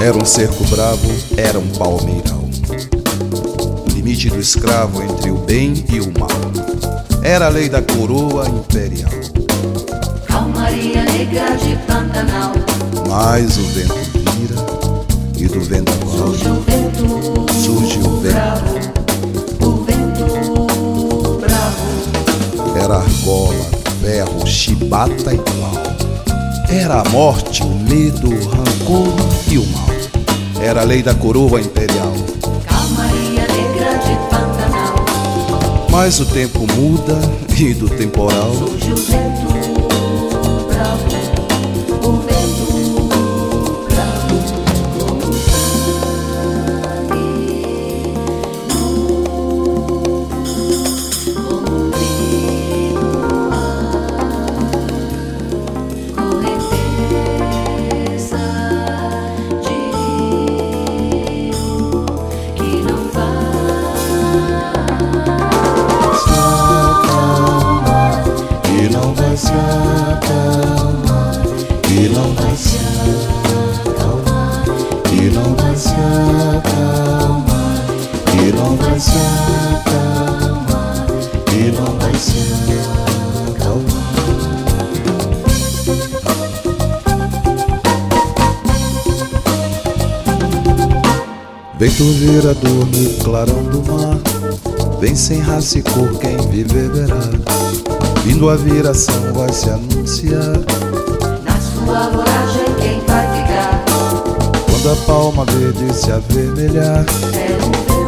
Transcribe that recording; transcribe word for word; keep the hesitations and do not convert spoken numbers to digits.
Era um cerco bravo, era um palmeiral, limite do escravo entre o bem e o mal. Era a lei da coroa imperial. Calmaria negra de Pantanal. Mas o vento vira e do vendaval surge o vento, surge o vento bravo, o vento bravo. Era argola, ferro, chibata e pau. Era a morte, o medo, o rancor e o mal. Era a lei da coroa imperial. Calmaria negra de Pantanal. Mas o tempo muda e do temporal surge o vento bravo, o vento bravo. Como sangue nu, como frio no ar, correnteza de rio que não vai se acalmar, e não vai se acalmar, e não vai se acalmar, e não vai se acalmar, e não vai se acalmar, e não vai se acalmar. Vento virador no clarão do mar, vem sem raça e cor, quem viver verá. Vindo a viração vai se anunciar, na sua voragem quem vai ficar? quando a palma verde se avermelhar. É um